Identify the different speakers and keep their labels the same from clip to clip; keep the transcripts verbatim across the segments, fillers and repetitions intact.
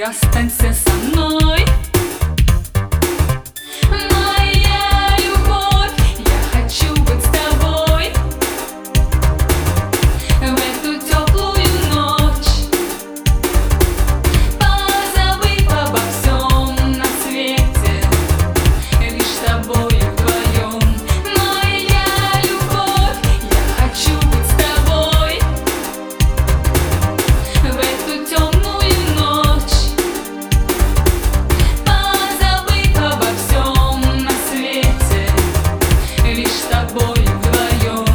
Speaker 1: расстанься со мной. Моя любовь, я хочу быть с тобой в эту теплую ночь, позабыв обо всем на свете, лишь с тобой вдвоем. Моя любовь, я хочу быть с тобой в эту темную ночь, позабыв обо всем на свете, лишь с тобой вдвоем.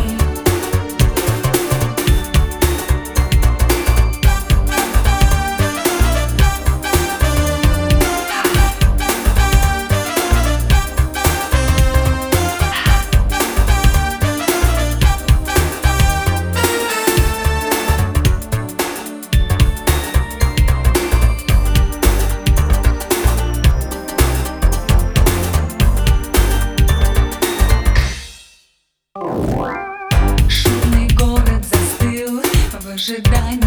Speaker 1: Шумный город застыл в ожидании